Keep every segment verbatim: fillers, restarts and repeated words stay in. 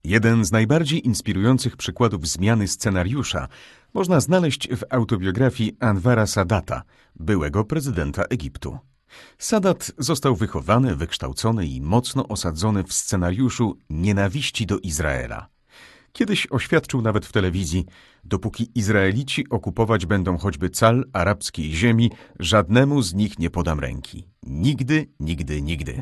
Jeden z najbardziej inspirujących przykładów zmiany scenariusza można znaleźć w autobiografii Anwara Sadata, byłego prezydenta Egiptu. Sadat został wychowany, wykształcony i mocno osadzony w scenariuszu nienawiści do Izraela. Kiedyś oświadczył nawet w telewizji: dopóki Izraelici okupować będą choćby cal arabskiej ziemi, żadnemu z nich nie podam ręki. Nigdy, nigdy, nigdy.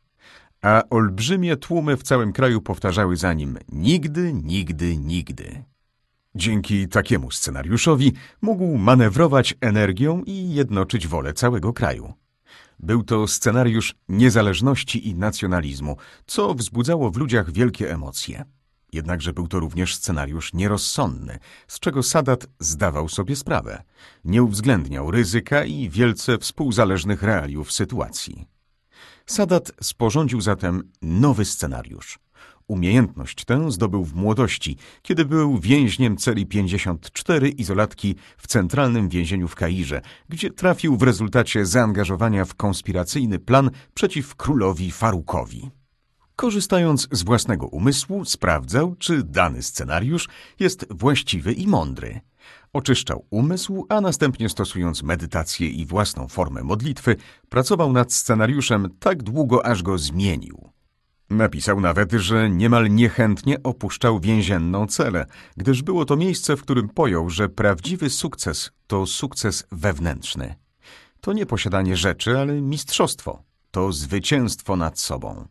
A olbrzymie tłumy w całym kraju powtarzały za nim: nigdy, nigdy, nigdy. Dzięki takiemu scenariuszowi mógł manewrować energią i jednoczyć wolę całego kraju. Był to scenariusz niezależności i nacjonalizmu, co wzbudzało w ludziach wielkie emocje. Jednakże był to również scenariusz nierozsądny, z czego Sadat zdawał sobie sprawę. Nie uwzględniał ryzyka i wielce współzależnych realiów sytuacji. Sadat sporządził zatem nowy scenariusz. Umiejętność tę zdobył w młodości, kiedy był więźniem celi pięćdziesiąt cztery izolatki w centralnym więzieniu w Kairze, gdzie trafił w rezultacie zaangażowania w konspiracyjny plan przeciw królowi Farukowi. Korzystając z własnego umysłu, sprawdzał, czy dany scenariusz jest właściwy i mądry. Oczyszczał umysł, a następnie, stosując medytację i własną formę modlitwy, pracował nad scenariuszem tak długo, aż go zmienił. Napisał nawet, że niemal niechętnie opuszczał więzienną celę, gdyż było to miejsce, w którym pojął, że prawdziwy sukces to sukces wewnętrzny. To nie posiadanie rzeczy, ale mistrzostwo. To zwycięstwo nad sobą.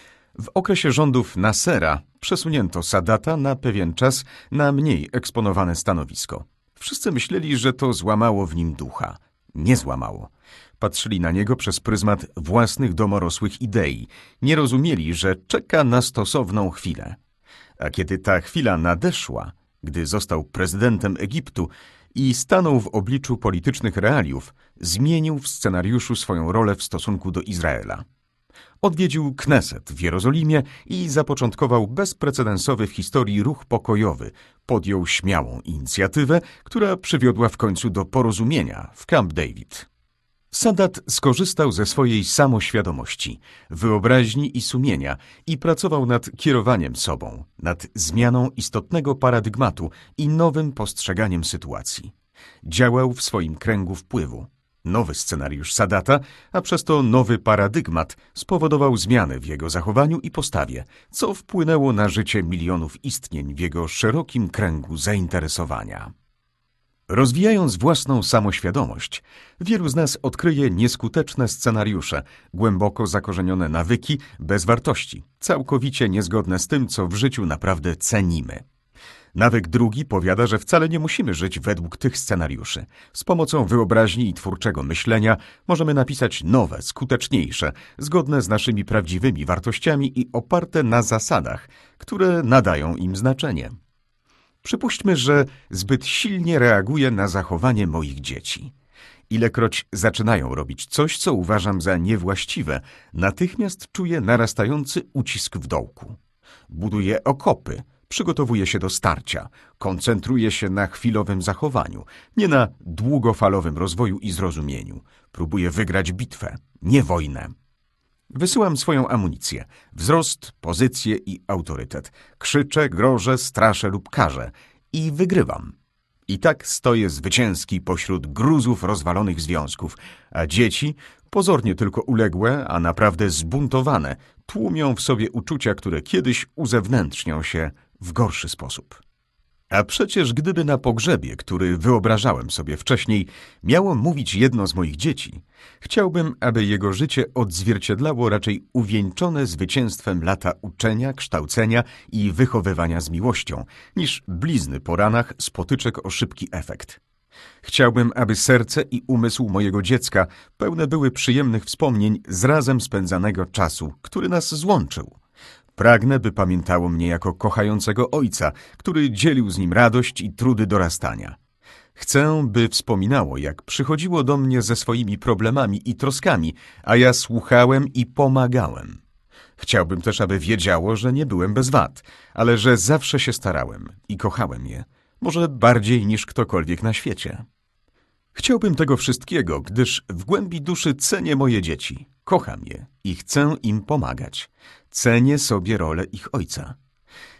W okresie rządów Nasera przesunięto Sadata na pewien czas na mniej eksponowane stanowisko. Wszyscy myśleli, że to złamało w nim ducha. Nie złamało. Patrzyli na niego przez pryzmat własnych domorosłych idei. Nie rozumieli, że czeka na stosowną chwilę. A kiedy ta chwila nadeszła, gdy został prezydentem Egiptu i stanął w obliczu politycznych realiów, zmienił w scenariuszu swoją rolę w stosunku do Izraela. Odwiedził Kneset w Jerozolimie i zapoczątkował bezprecedensowy w historii ruch pokojowy. Podjął śmiałą inicjatywę, która przywiodła w końcu do porozumienia w Camp David. Sadat skorzystał ze swojej samoświadomości, wyobraźni i sumienia i pracował nad kierowaniem sobą, nad zmianą istotnego paradygmatu i nowym postrzeganiem sytuacji. Działał w swoim kręgu wpływu. Nowy scenariusz Sadata, a przez to nowy paradygmat spowodował zmiany w jego zachowaniu i postawie, co wpłynęło na życie milionów istnień w jego szerokim kręgu zainteresowania. Rozwijając własną samoświadomość, wielu z nas odkryje nieskuteczne scenariusze, głęboko zakorzenione nawyki bez wartości, całkowicie niezgodne z tym, co w życiu naprawdę cenimy. Nawyk drugi powiada, że wcale nie musimy żyć według tych scenariuszy. Z pomocą wyobraźni i twórczego myślenia możemy napisać nowe, skuteczniejsze, zgodne z naszymi prawdziwymi wartościami i oparte na zasadach, które nadają im znaczenie. Przypuśćmy, że zbyt silnie reaguję na zachowanie moich dzieci. Ilekroć zaczynają robić coś, co uważam za niewłaściwe, natychmiast czuję narastający ucisk w dołku. Buduję okopy, przygotowuję się do starcia, koncentruję się na chwilowym zachowaniu, nie na długofalowym rozwoju i zrozumieniu. Próbuję wygrać bitwę, nie wojnę. Wysyłam swoją amunicję, wzrost, pozycję i autorytet. Krzyczę, grożę, straszę lub karzę i wygrywam. I tak stoję zwycięski pośród gruzów rozwalonych związków, a dzieci, pozornie tylko uległe, a naprawdę zbuntowane, tłumią w sobie uczucia, które kiedyś uzewnętrznią się w gorszy sposób. A przecież gdyby na pogrzebie, który wyobrażałem sobie wcześniej, miało mówić jedno z moich dzieci, chciałbym, aby jego życie odzwierciedlało raczej uwieńczone zwycięstwem lata uczenia, kształcenia i wychowywania z miłością, niż blizny po ranach z potyczek o szybki efekt. Chciałbym, aby serce i umysł mojego dziecka pełne były przyjemnych wspomnień z razem spędzanego czasu, który nas złączył. Pragnę, by pamiętało mnie jako kochającego ojca, który dzielił z nim radość i trudy dorastania. Chcę, by wspominało, jak przychodziło do mnie ze swoimi problemami i troskami, a ja słuchałem i pomagałem. Chciałbym też, aby wiedziało, że nie byłem bez wad, ale że zawsze się starałem i kochałem je, może bardziej niż ktokolwiek na świecie. Chciałbym tego wszystkiego, gdyż w głębi duszy cenię moje dzieci, kocham je i chcę im pomagać. Cenię sobie rolę ich ojca.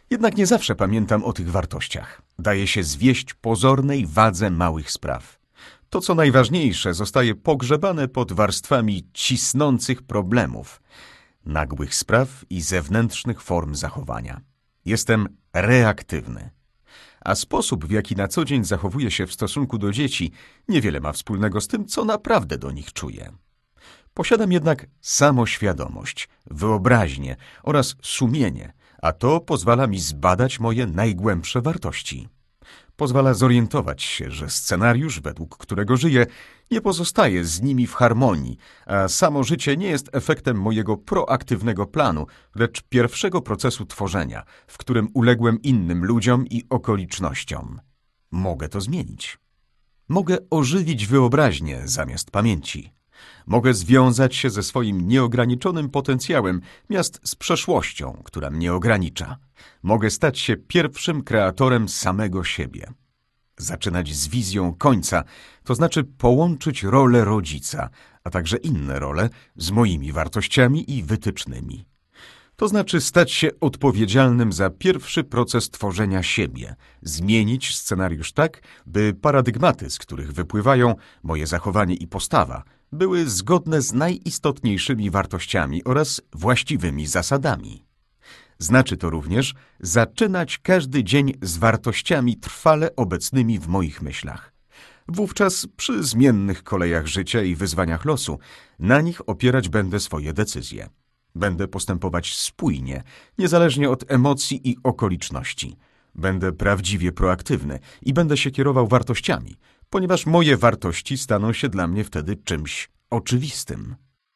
Jednak nie zawsze pamiętam o tych wartościach. Daje się zwieść pozornej wadze małych spraw. To, co najważniejsze, zostaje pogrzebane pod warstwami cisnących problemów, nagłych spraw i zewnętrznych form zachowania. Jestem reaktywny. A sposób, w jaki na co dzień zachowuję się w stosunku do dzieci, niewiele ma wspólnego z tym, co naprawdę do nich czuję. Posiadam jednak samoświadomość, wyobraźnię oraz sumienie, a to pozwala mi zbadać moje najgłębsze wartości. Pozwala zorientować się, że scenariusz, według którego żyję, nie pozostaje z nimi w harmonii, a samo życie nie jest efektem mojego proaktywnego planu, lecz pierwszego procesu tworzenia, w którym uległem innym ludziom i okolicznościom. Mogę to zmienić. Mogę ożywić wyobraźnię zamiast pamięci. Mogę związać się ze swoim nieograniczonym potencjałem miast z przeszłością, która mnie ogranicza. Mogę stać się pierwszym kreatorem samego siebie. Zaczynać z wizją końca, to znaczy połączyć rolę rodzica, a także inne role z moimi wartościami i wytycznymi. To znaczy stać się odpowiedzialnym za pierwszy proces tworzenia siebie, zmienić scenariusz tak, by paradygmaty, z których wypływają moje zachowanie i postawa, były zgodne z najistotniejszymi wartościami oraz właściwymi zasadami. Znaczy to również zaczynać każdy dzień z wartościami trwale obecnymi w moich myślach. Wówczas przy zmiennych kolejach życia i wyzwaniach losu na nich opierać będę swoje decyzje. Będę postępować spójnie, niezależnie od emocji i okoliczności. Będę prawdziwie proaktywny i będę się kierował wartościami, ponieważ moje wartości staną się dla mnie wtedy czymś oczywistym.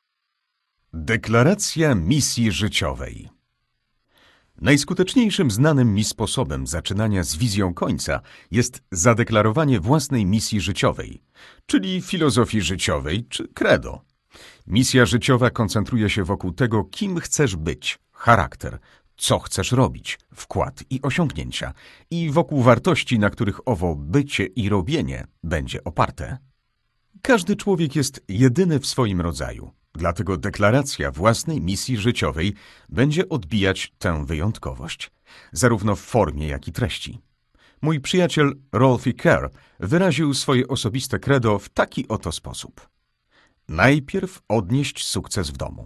Deklaracja misji życiowej. Najskuteczniejszym znanym mi sposobem zaczynania z wizją końca jest zadeklarowanie własnej misji życiowej, czyli filozofii życiowej czy credo. Misja życiowa koncentruje się wokół tego, kim chcesz być, charakter, co chcesz robić, wkład i osiągnięcia i wokół wartości, na których owo bycie i robienie będzie oparte. Każdy człowiek jest jedyny w swoim rodzaju, dlatego deklaracja własnej misji życiowej będzie odbijać tę wyjątkowość, zarówno w formie, jak i treści. Mój przyjaciel Rolfie Kerr wyraził swoje osobiste credo w taki oto sposób. Najpierw odnieść sukces w domu.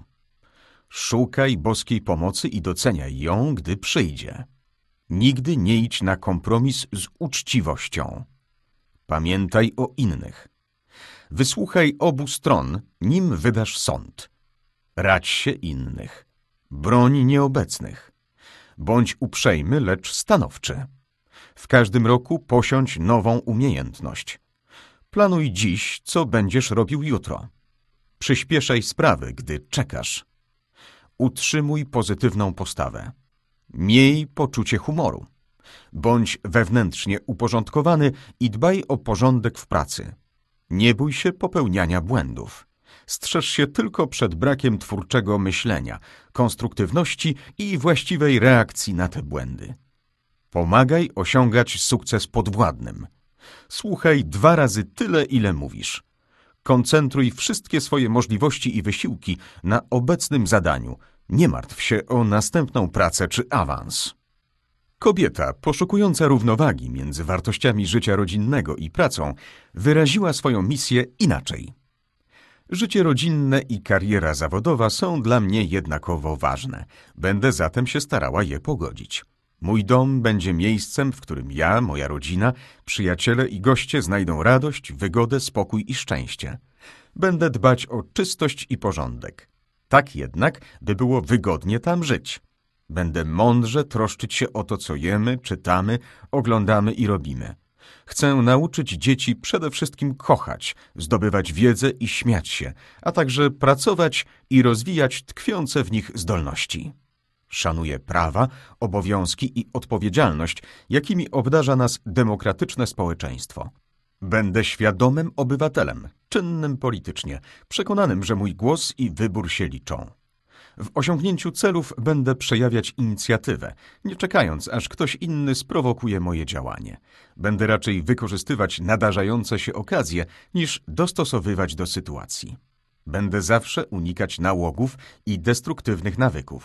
Szukaj boskiej pomocy i doceniaj ją, gdy przyjdzie. Nigdy nie idź na kompromis z uczciwością. Pamiętaj o innych. Wysłuchaj obu stron, nim wydasz sąd. Radź się innych. Broń nieobecnych. Bądź uprzejmy, lecz stanowczy. W każdym roku posiądź nową umiejętność. Planuj dziś, co będziesz robił jutro. Przyspieszaj sprawy, gdy czekasz. Utrzymuj pozytywną postawę. Miej poczucie humoru. Bądź wewnętrznie uporządkowany i dbaj o porządek w pracy. Nie bój się popełniania błędów. Strzeż się tylko przed brakiem twórczego myślenia, konstruktywności i właściwej reakcji na te błędy. Pomagaj osiągać sukces podwładnym. Słuchaj dwa razy tyle, ile mówisz. Koncentruj wszystkie swoje możliwości i wysiłki na obecnym zadaniu. Nie martw się o następną pracę czy awans. Kobieta, poszukująca równowagi między wartościami życia rodzinnego i pracą, wyraziła swoją misję inaczej. Życie rodzinne i kariera zawodowa są dla mnie jednakowo ważne. Będę zatem się starała je pogodzić. Mój dom będzie miejscem, w którym ja, moja rodzina, przyjaciele i goście znajdą radość, wygodę, spokój i szczęście. Będę dbać o czystość i porządek. Tak jednak, by było wygodnie tam żyć. Będę mądrze troszczyć się o to, co jemy, czytamy, oglądamy i robimy. Chcę nauczyć dzieci przede wszystkim kochać, zdobywać wiedzę i śmiać się, a także pracować i rozwijać tkwiące w nich zdolności. Szanuję prawa, obowiązki i odpowiedzialność, jakimi obdarza nas demokratyczne społeczeństwo. Będę świadomym obywatelem, czynnym politycznie, przekonanym, że mój głos i wybór się liczą. W osiągnięciu celów będę przejawiać inicjatywę, nie czekając, aż ktoś inny sprowokuje moje działanie. Będę raczej wykorzystywać nadarzające się okazje, niż dostosowywać do sytuacji. Będę zawsze unikać nałogów i destruktywnych nawyków.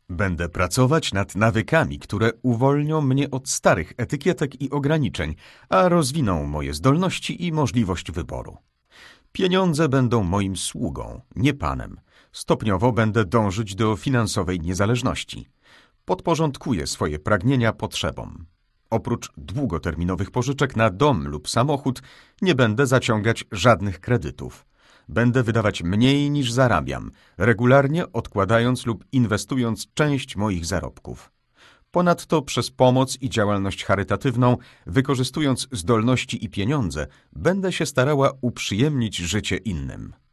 Będę pracować nad nawykami, które uwolnią mnie od starych etykietek i ograniczeń, a rozwiną moje zdolności i możliwość wyboru. Pieniądze będą moim sługą, nie panem. Stopniowo będę dążyć do finansowej niezależności. Podporządkuję swoje pragnienia potrzebom. Oprócz długoterminowych pożyczek na dom lub samochód nie będę zaciągać żadnych kredytów. Będę wydawać mniej niż zarabiam, regularnie odkładając lub inwestując część moich zarobków. Ponadto przez pomoc i działalność charytatywną, wykorzystując zdolności i pieniądze, będę się starała uprzyjemnić życie innym.